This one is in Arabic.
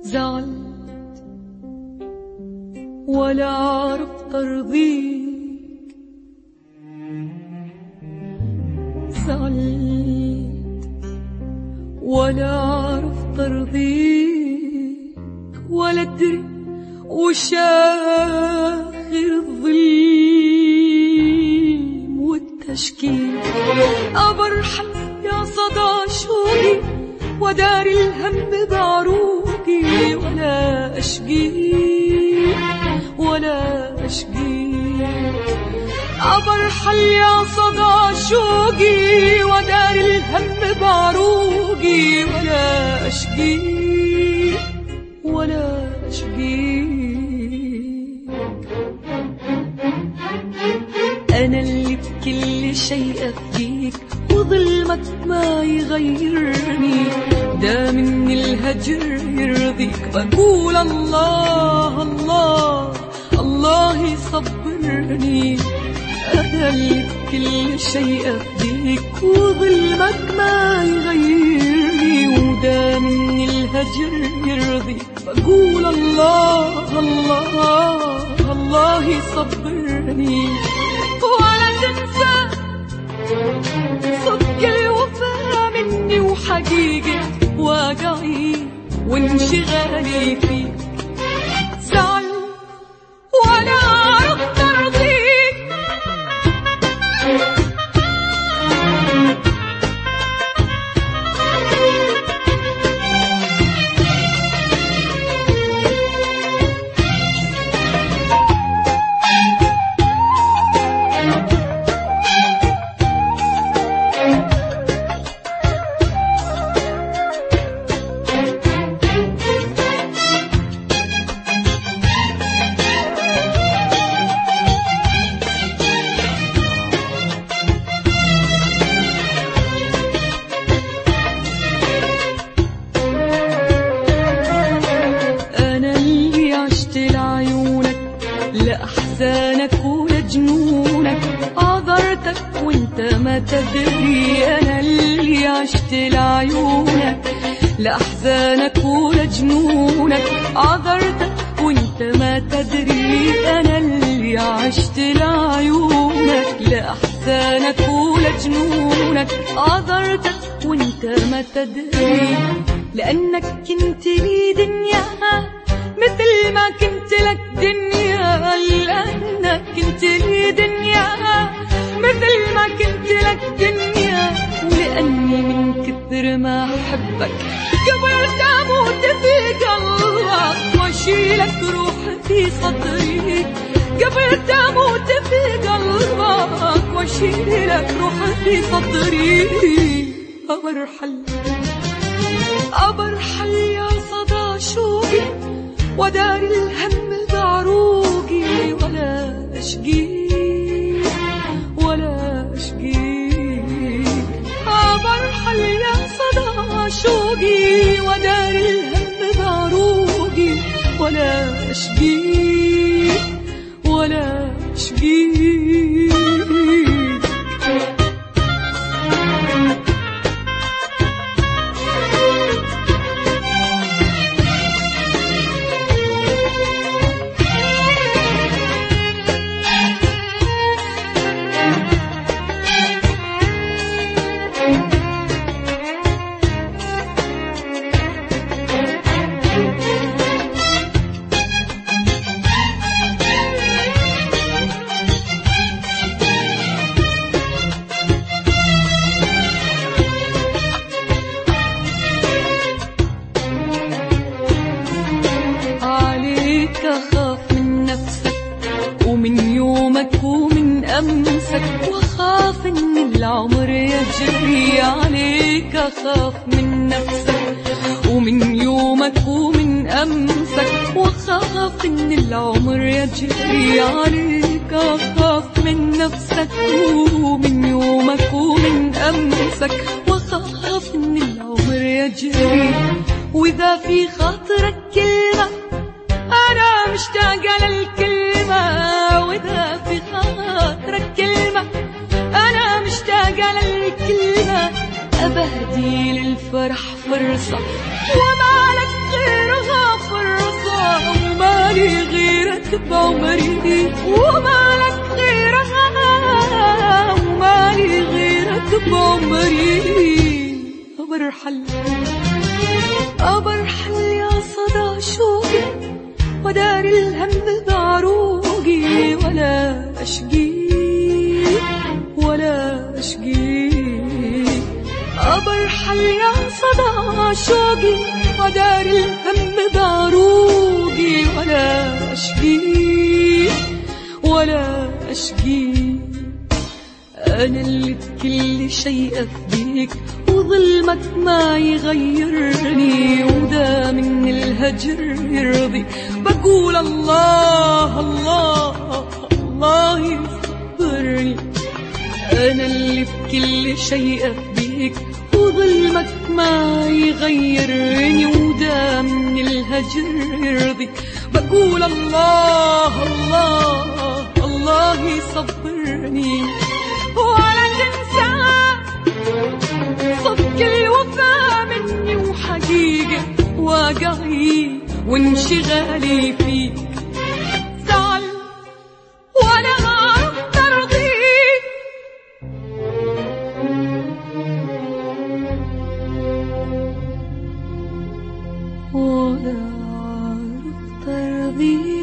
زعلت ولا عرفت أرضيك، زعلت ولا عرفت أرضيك، ولا أدري وش آخر الظلم والتشكيل. أبرحل يا صدى شوقي ودار الهم بعروقي، ولا أشقيك ولا أشقيك. أبرحل يا صدى شوقي ودار الهم بعروقي، ولا أشقيك ولا أشقيك. أنا اللي بكل شيء أفديك، وظلمك ما يغيرني، دام من الهجر يرضيك. بقول الله الله الله يصبرني. أنا اللي بكل شيء أفديك، وظلمك ما يغيرني، ودام من الهجر يرضيك. بقول الله الله الله يصبرني. ولا تنسى صدق الوفا مني، وحقيقة واقعي وانشغالي فيك. زعل ولا عرفت أرضيك، لأحزانك ولجنونك عذرتك وانت ما تدري. أنا اللي عشت لعيونك، لأحزانك ولجنونك عذرتك وانت ما تدري. أنا اللي عشت لعيونك، لأحزانك ولجنونك عذرتك وانت ما تدري. لأنك كنت لي دنيا مثل ما كنت لك دنيا، لأنك كنت لي دنيا مثل ما كنت لك دنيا. ولأني من كثر ما أحبك قبلت أموت في قلبك، وأشيلك روحي في صدري. قبلت أموت في قلبك، وأشيلك روحي في صدري. أبرحل أبرحل يا صدى شوقي ودار الهم بعروقي، ولا أشقيك ولا أشقيك. أبرحل يا صدى شوقي ودار الهم بعروقي، ولا أشقيك ولا أشقيك. أخاف من نفسك ومن يومك ومن أمسك، وأخاف إن العمر يجري عليك. أخاف من نفسك ومن يومك ومن أمسك، وأخاف إن العمر يجري عليك. أخاف من نفسك ومن يومك ومن أمسك، وأخاف إن العمر يجري. وإذا في خاطرك كلمة أنا مشتاقة للكلمة، وإذا في خاطرك كلمة أنا مشتاقة للكلمة. أبهدي للفرح فرصة وما لك غيرها ومالي غيرك بعمري، ومالك غيرها، ومالي غيرك بعمري. أبرحل أبرحل يا صدى شوقي، ودار الهم بعروقي، ولا أشقيك ولا أشقيك. أبرحل يا صدى شوقي، ودار الهم بعروقي، ولا أشقيك ولا أشقيك. أنا اللي بكل شيء أفديك، وظلمك ما يغيرني، ودا من الهجر يرضي. بقول الله الله الله يصبرني. أنا اللي بكل شيء أفديك، وظلمك ما يغيرني، ودا من الهجر يرضي. بقول الله الله الله يصبرني. ولا تنسى صدق الوفا مني، وحقيقة واقعي وانشغالي فيك. زعل ولا عرفت ارضيك، ولا عرفت ارضيك.